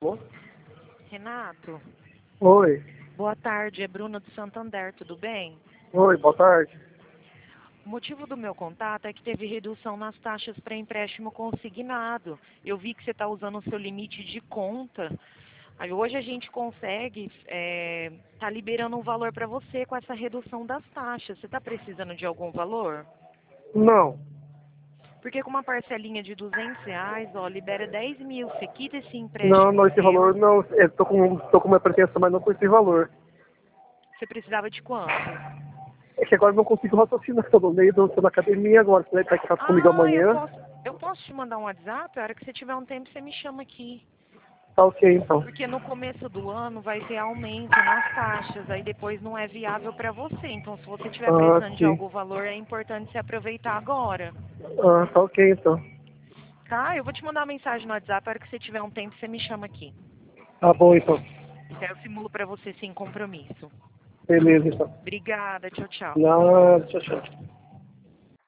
Alô? Renato, Oi. boa tarde, é Bruna do Santander, tudo bem? Oi, boa tarde. O motivo do meu contato é que teve redução nas taxas para empréstimo consignado. Eu vi que você está usando o seu limite de conta. Aí hoje a gente consegue tá liberando um valor para você com essa redução das taxas. Você está precisando de algum valor? Não. Porque com uma parcelinha de R$ 200, ó, libera 10 mil. Você quita esse Não, empréstimo não, esse valor seu. não. Eu tô com uma pretensão, mas não com esse valor. Você precisava de quanto? É que agora eu não consigo raciocinar. Tô no meio tô na academia agora. Você vai estar aqui comigo Ah, eu amanhã? posso, eu posso te mandar um WhatsApp? A hora que você tiver um tempo, você me chama aqui. Tá ok, então. Porque no começo do ano vai ter aumento nas taxas, aí depois não é viável para você. Então, se você estiver Ah, precisando de sim. algum valor, é importante você aproveitar agora. Ah, tá ok, então. Tá? Eu vou te mandar uma mensagem no WhatsApp, a hora que você tiver um tempo, você me chama aqui. Tá bom, então. Que aí eu simulo para você sem compromisso. Beleza, então. Obrigada, tchau, tchau. Nada, tchau, tchau.